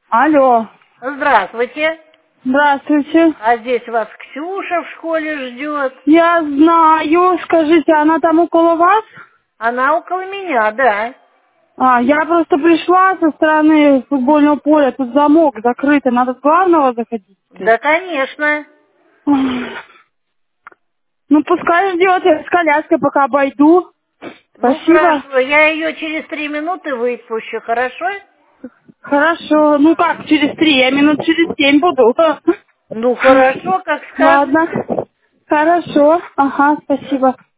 Алло. Здравствуйте. Здравствуйте. А здесь вас Ксюша в школе ждет. Я знаю. Скажите, она там около вас? Она около меня, да. Я просто пришла со стороны футбольного поля. Тут замок закрытый. Надо с главного заходить. Да, конечно. Ой. Ну, пускай ждет. Я с коляской пока обойду. Ну, Спасибо. хорошо. Я ее через 3 минуты выпущу, хорошо? Хорошо. Ну как, через 3? Я минут через 7 буду. Ну, хорошо, как скажете. Ладно. Хорошо. Ага, спасибо.